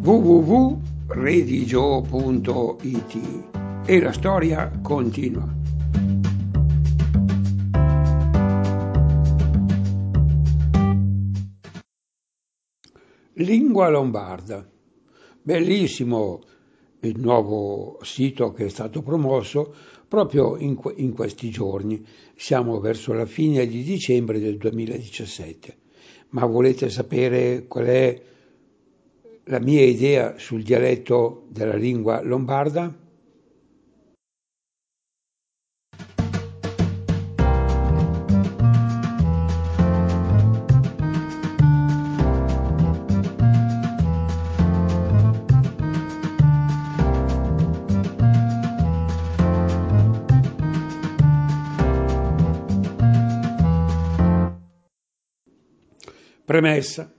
www.redigio.it e la storia continua. Lingua lombarda. Bellissimo il nuovo sito che è stato promosso proprio in questi giorni. Siamo verso la fine di dicembre del 2017. Ma volete sapere qual è la mia idea sul dialetto della lingua lombarda? Premessa.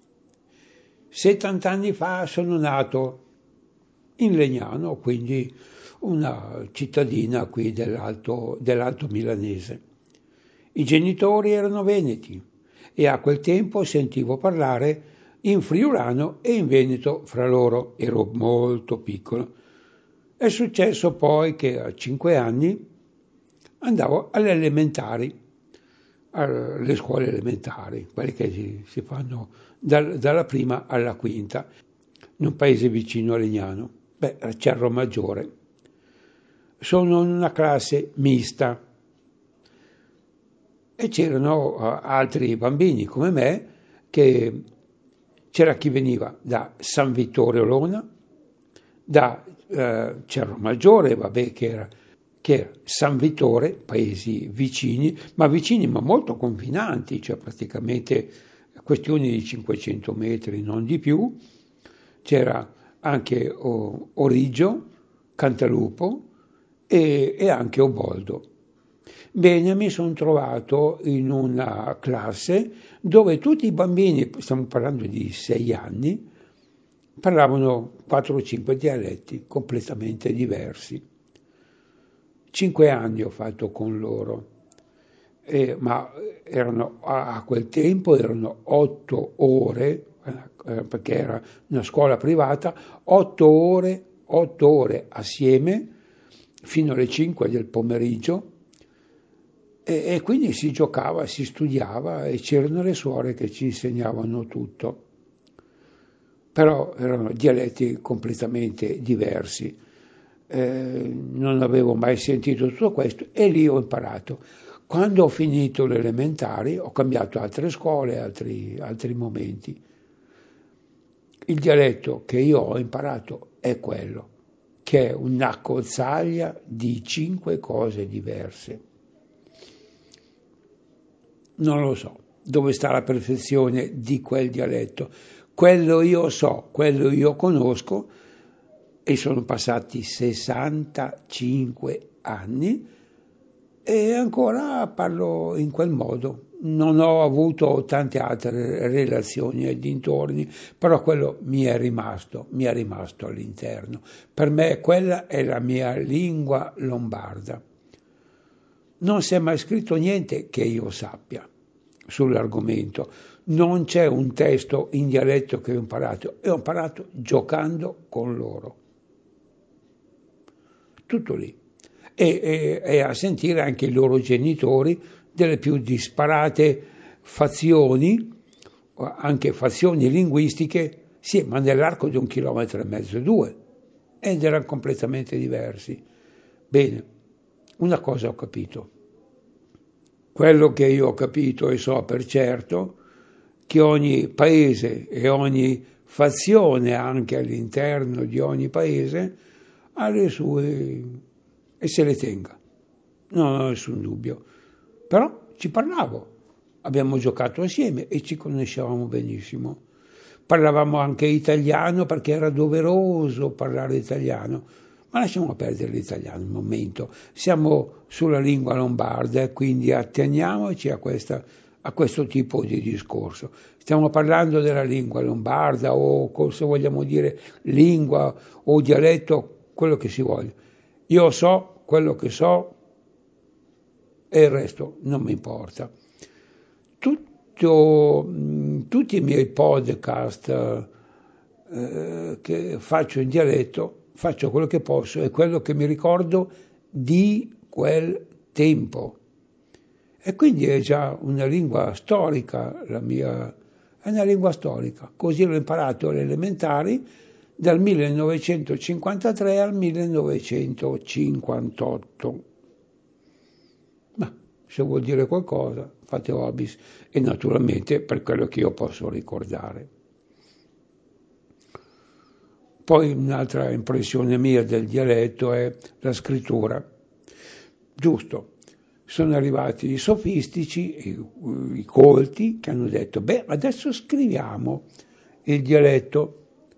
70 anni fa sono nato in Legnano, quindi una cittadina qui dell'Alto Milanese. I genitori erano veneti e a quel tempo sentivo parlare in friulano e in veneto fra loro. Ero molto piccolo. È successo poi che a 5 anni andavo alle elementari, alle scuole elementari, quelle che si fanno dalla prima alla quinta, in un paese vicino a Legnano, a Cerro Maggiore. Sono in una classe mista e c'erano altri bambini come me, che c'era chi veniva da San Vittorio Olona, da Cerro Maggiore, che era San Vittore, paesi vicini ma molto confinanti, cioè praticamente questioni di 500 metri, non di più. C'era anche Origio, Cantalupo e anche Oboldo. Bene, mi sono trovato in una classe dove tutti i bambini, stiamo parlando di 6 anni, parlavano 4 o 5 dialetti completamente diversi. 5 anni ho fatto con loro, ma a quel tempo erano 8 ore, perché era una scuola privata, 8 ore assieme fino alle 5 del pomeriggio, e quindi si giocava, si studiava e c'erano le suore che ci insegnavano tutto. Però erano dialetti completamente diversi. Non avevo mai sentito tutto questo e lì ho imparato. Quando ho finito le elementari ho cambiato altre scuole, altri momenti. Il dialetto che io ho imparato è quello, che è una cozzaglia di 5 cose diverse. Non lo so dove sta la perfezione di quel dialetto. Quello io so, quello io conosco, e sono passati 65 anni e ancora parlo in quel modo. Non ho avuto tante altre relazioni ai dintorni, però quello mi è rimasto all'interno. Per me quella è la mia lingua lombarda. Non si è mai scritto niente che io sappia sull'argomento. Non c'è un testo in dialetto che ho imparato giocando con loro. Tutto lì. E a sentire anche i loro genitori delle più disparate fazioni, anche fazioni linguistiche, sì, ma nell'arco di 1,5 chilometri, 2, ed erano completamente diversi. Bene, una cosa ho capito. Quello che io ho capito e so per certo, che ogni paese e ogni fazione anche all'interno di ogni paese ha le sue e se le tenga, non ho nessun dubbio. Però ci parlavo, abbiamo giocato assieme e ci conoscevamo benissimo. Parlavamo anche italiano perché era doveroso parlare italiano, ma lasciamo perdere l'italiano un momento. Siamo sulla lingua lombarda e quindi atteniamoci a questo tipo di discorso. Stiamo parlando della lingua lombarda o se vogliamo dire lingua o dialetto, quello che si voglia. Io so quello che so e il resto non mi importa. Tutti i miei podcast che faccio in dialetto, faccio quello che posso e quello che mi ricordo di quel tempo. E quindi è già una lingua storica, la mia, è una lingua storica. Così l'ho imparato alle elementari dal 1953 al 1958. Ma se vuol dire qualcosa, fate hobbies e naturalmente per quello che io posso ricordare. Poi un'altra impressione mia del dialetto è la scrittura. Giusto, sono arrivati i sofistici, i colti, che hanno detto, beh, adesso scriviamo il dialetto.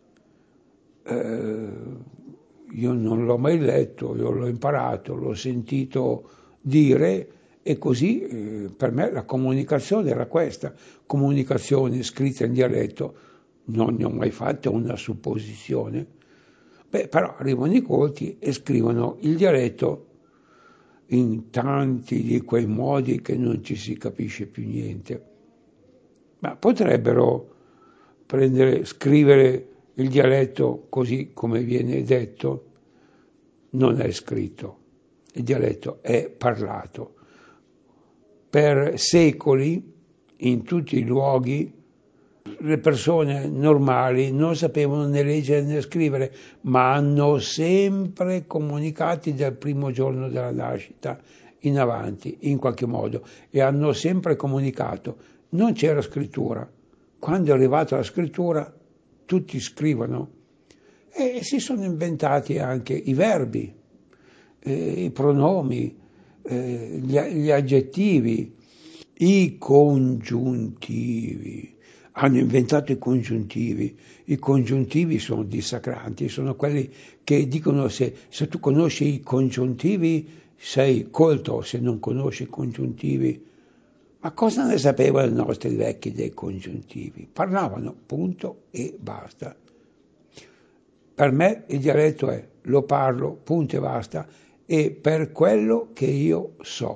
Io non l'ho mai letto, io l'ho imparato, l'ho sentito dire e così per me la comunicazione era questa, comunicazione scritta in dialetto, non ne ho mai fatto una supposizione. Beh, però arrivano i colti e scrivono il dialetto in tanti di quei modi che non ci si capisce più niente. Ma potrebbero scrivere il dialetto così come viene detto? Non è scritto, il dialetto è parlato. Per secoli, in tutti i luoghi, le persone normali non sapevano né leggere né scrivere, ma hanno sempre comunicati dal primo giorno della nascita in avanti, in qualche modo, e hanno sempre comunicato. Non c'era scrittura. Quando è arrivata la scrittura, tutti scrivono e si sono inventati anche i verbi, i pronomi, gli aggettivi, i congiuntivi. Hanno inventato i congiuntivi. I congiuntivi sono dissacranti, sono quelli che dicono se tu conosci i congiuntivi sei colto, se non conosci i congiuntivi. Ma cosa ne sapevano i nostri vecchi dei congiuntivi? Parlavano, punto e basta. Per me il dialetto è lo parlo, punto e basta, e per quello che io so.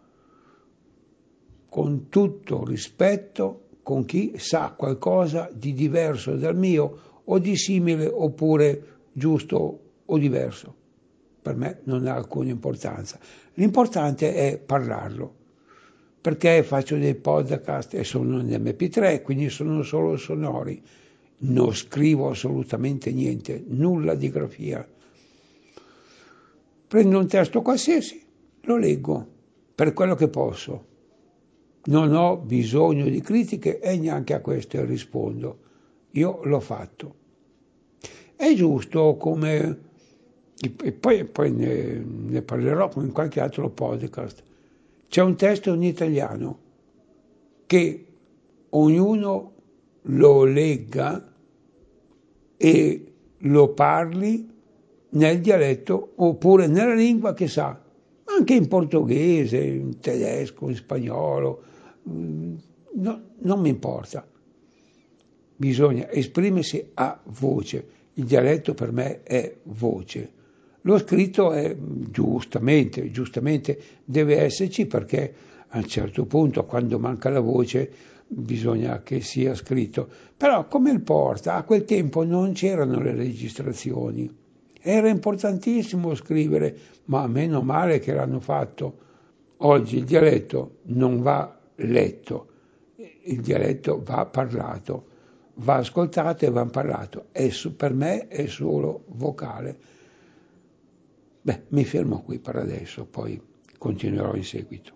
Con tutto rispetto con chi sa qualcosa di diverso dal mio o di simile oppure giusto o diverso. Per me non ha alcuna importanza. L'importante è parlarlo, perché faccio dei podcast e sono in MP3, quindi sono solo sonori. Non scrivo assolutamente niente, nulla di grafia. Prendo un testo qualsiasi, lo leggo per quello che posso. Non ho bisogno di critiche e neanche a queste rispondo. Io l'ho fatto. È giusto come... E poi ne parlerò in qualche altro podcast. C'è un testo in italiano che ognuno lo legga e lo parli nel dialetto oppure nella lingua che sa, anche in portoghese, in tedesco, in spagnolo, no, non mi importa. Bisogna esprimersi a voce. Il dialetto per me è voce. Lo scritto è giustamente deve esserci perché a un certo punto, quando manca la voce, bisogna che sia scritto. Però come il porta, a quel tempo non c'erano le registrazioni. Era importantissimo scrivere, ma meno male che l'hanno fatto. Oggi il dialetto non va letto, il dialetto va parlato, va ascoltato e va parlato. Per me è solo vocale. Beh, mi fermo qui per adesso, poi continuerò in seguito.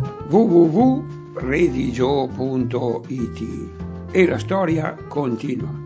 www.redigio.it e la storia continua.